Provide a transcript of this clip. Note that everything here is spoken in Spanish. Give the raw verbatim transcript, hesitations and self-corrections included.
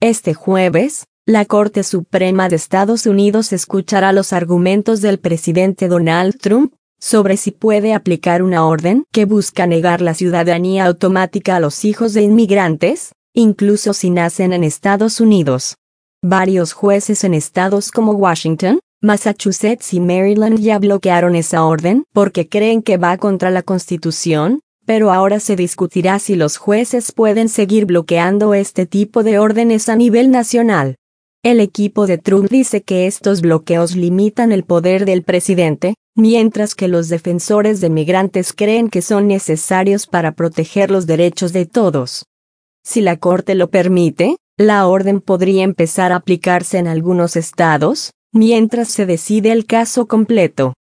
Este jueves, la Corte Suprema de Estados Unidos escuchará los argumentos del presidente Donald Trump sobre si puede aplicar una orden que busca negar la ciudadanía automática a los hijos de inmigrantes, incluso si nacen en Estados Unidos. Varios jueces en estados como Washington, Massachusetts y Maryland ya bloquearon esa orden porque creen que va contra la Constitución, pero ahora se discutirá si los jueces pueden seguir bloqueando este tipo de órdenes a nivel nacional. El equipo de Trump dice que estos bloqueos limitan el poder del presidente, mientras que los defensores de migrantes creen que son necesarios para proteger los derechos de todos. Si la Corte lo permite, la orden podría empezar a aplicarse en algunos estados, mientras se decide el caso completo.